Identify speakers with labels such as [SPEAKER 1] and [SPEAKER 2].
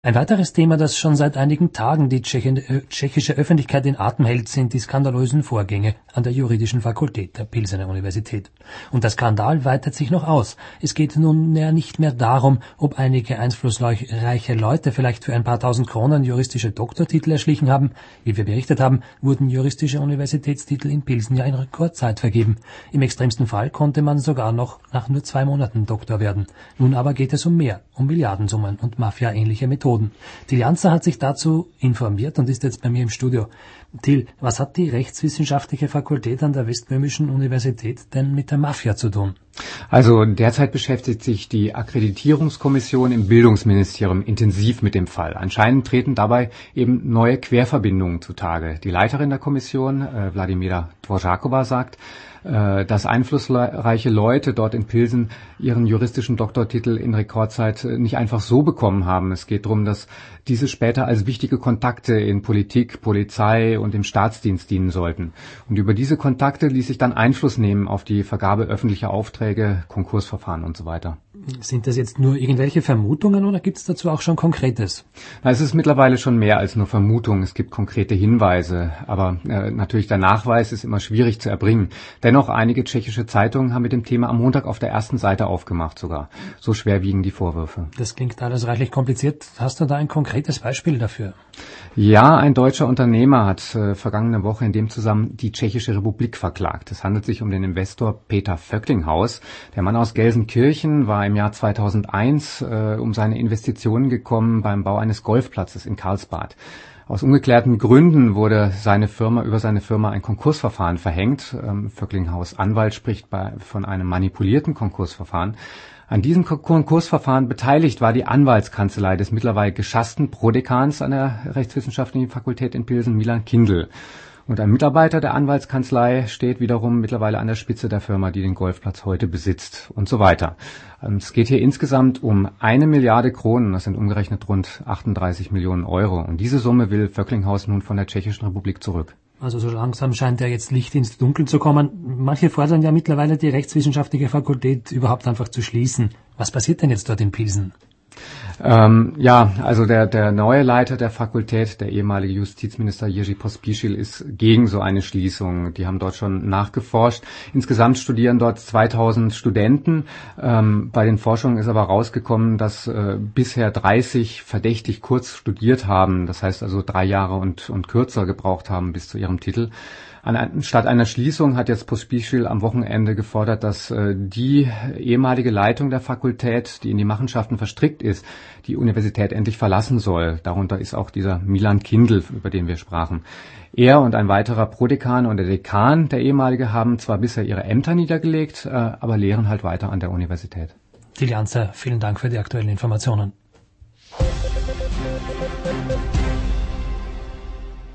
[SPEAKER 1] Ein weiteres Thema, das schon seit einigen Tagen die tschechische Öffentlichkeit in Atem hält, sind die skandalösen Vorgänge an der Juridischen Fakultät der Pilsener Universität. Und der Skandal weitet sich noch aus. Es geht nunmehr nicht mehr darum, ob einige einflussreiche Leute vielleicht für ein paar tausend Kronen juristische Doktortitel erschlichen haben. Wie wir berichtet haben, wurden juristische Universitätstitel in Pilsen ja in Rekordzeit vergeben. Im extremsten Fall konnte man sogar noch nach nur 2 Monaten Doktor werden. Nun aber geht es um mehr, um Milliardensummen und Mafia-ähnliche Methoden. Till Janzer hat sich dazu informiert und ist jetzt bei mir im Studio. Till, was hat die Rechtswissenschaftliche Fakultät an der Westböhmischen Universität denn mit der Mafia zu tun?
[SPEAKER 2] Also derzeit beschäftigt sich die Akkreditierungskommission im Bildungsministerium intensiv mit dem Fall. Anscheinend treten dabei eben neue Querverbindungen zutage. Die Leiterin der Kommission, Wladimira Dvořáková, sagt, dass einflussreiche Leute dort in Pilsen ihren juristischen Doktortitel in Rekordzeit nicht einfach so bekommen haben. Es geht darum, dass diese später als wichtige Kontakte in Politik, Polizei und im Staatsdienst dienen sollten. Und über diese Kontakte ließ sich dann Einfluss nehmen auf die Vergabe öffentlicher Aufträge, Konkursverfahren und so weiter.
[SPEAKER 1] Sind das jetzt nur irgendwelche Vermutungen oder gibt es dazu auch schon Konkretes?
[SPEAKER 2] Es ist mittlerweile schon mehr als nur Vermutung. Es gibt konkrete Hinweise. Aber natürlich der Nachweis ist immer schwierig zu erbringen. Dennoch, einige tschechische Zeitungen haben mit dem Thema am Montag auf der ersten Seite aufgemacht sogar. So schwer wiegen die Vorwürfe.
[SPEAKER 1] Das klingt alles reichlich kompliziert. Hast du da ein konkretes Beispiel dafür?
[SPEAKER 2] Ja, ein deutscher Unternehmer hat vergangene Woche in dem Zusammenhang die Tschechische Republik verklagt. Es handelt sich um den Investor Peter Vöcklinghaus. Der Mann aus Gelsenkirchen war im Jahr 2001 um seine Investitionen gekommen beim Bau eines Golfplatzes in Karlsbad. Aus ungeklärten Gründen wurde über seine Firma ein Konkursverfahren verhängt. Vöcklinghaus Anwalt spricht von einem manipulierten Konkursverfahren. An diesem Konkursverfahren beteiligt war die Anwaltskanzlei des mittlerweile geschassten Prodekans an der Rechtswissenschaftlichen Fakultät in Pilsen, Milan Kindl. Und ein Mitarbeiter der Anwaltskanzlei steht wiederum mittlerweile an der Spitze der Firma, die den Golfplatz heute besitzt und so weiter. Es geht hier insgesamt um 1 Milliarde Kronen, das sind umgerechnet rund 38 Millionen Euro. Und diese Summe will Vöcklinghaus nun von der Tschechischen Republik zurück.
[SPEAKER 1] Also so langsam scheint ja jetzt Licht ins Dunkel zu kommen. Manche fordern ja mittlerweile, die Rechtswissenschaftliche Fakultät überhaupt einfach zu schließen. Was passiert denn jetzt dort in Pilsen?
[SPEAKER 2] Also der neue Leiter der Fakultät, der ehemalige Justizminister Jiří Pospíšil, ist gegen so eine Schließung. Die haben dort schon nachgeforscht. Insgesamt studieren dort 2000 Studenten. Bei den Forschungen ist aber rausgekommen, dass bisher 30 verdächtig kurz studiert haben. Das heißt also 3 Jahre und kürzer gebraucht haben bis zu ihrem Titel. Statt einer Schließung hat jetzt Pospíšil am Wochenende gefordert, dass die ehemalige Leitung der Fakultät, die in die Machenschaften verstrickt ist, die Universität endlich verlassen soll. Darunter ist auch dieser Milan Kindl, über den wir sprachen. Er und ein weiterer Prodekan und der Dekan, der ehemalige, haben zwar bisher ihre Ämter niedergelegt, aber lehren halt weiter an der Universität.
[SPEAKER 1] Till Janzer, vielen Dank für die aktuellen Informationen.